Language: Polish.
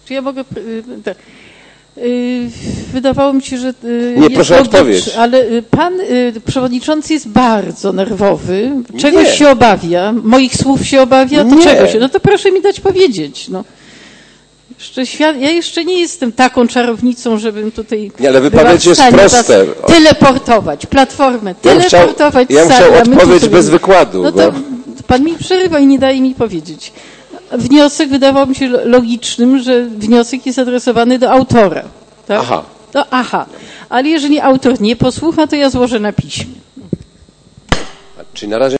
Czy ja mogę... Wydawało mi się, że nie, proszę odpowiedź. Ale pan przewodniczący jest bardzo nerwowy. Czegoś się obawia. Moich słów się obawia, to czego się? No to proszę mi dać powiedzieć. No. Ja jeszcze nie jestem taką czarownicą, żebym tutaj ale wypowiedź jest proste. Teleportować, platformę, teleportować ja bym chciał odpowiedź bez wykładu. No to pan mi przerywa i nie daje mi powiedzieć. Wniosek wydawał mi się logicznym, że wniosek jest adresowany do autora. Tak? Aha. Ale jeżeli autor nie posłucha, to ja złożę na piśmie. Czyli na razie